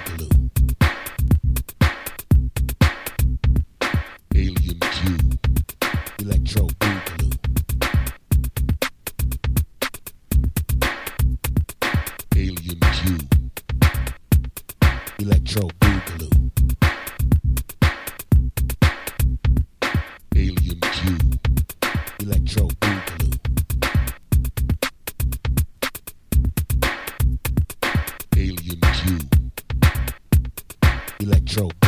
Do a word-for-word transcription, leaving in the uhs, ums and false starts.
Boogaloo. Alien Q. Electro Boogaloo. Alien Q. Electro Boogaloo. Alien Q. Electro Boogaloo. Alien Q. Electro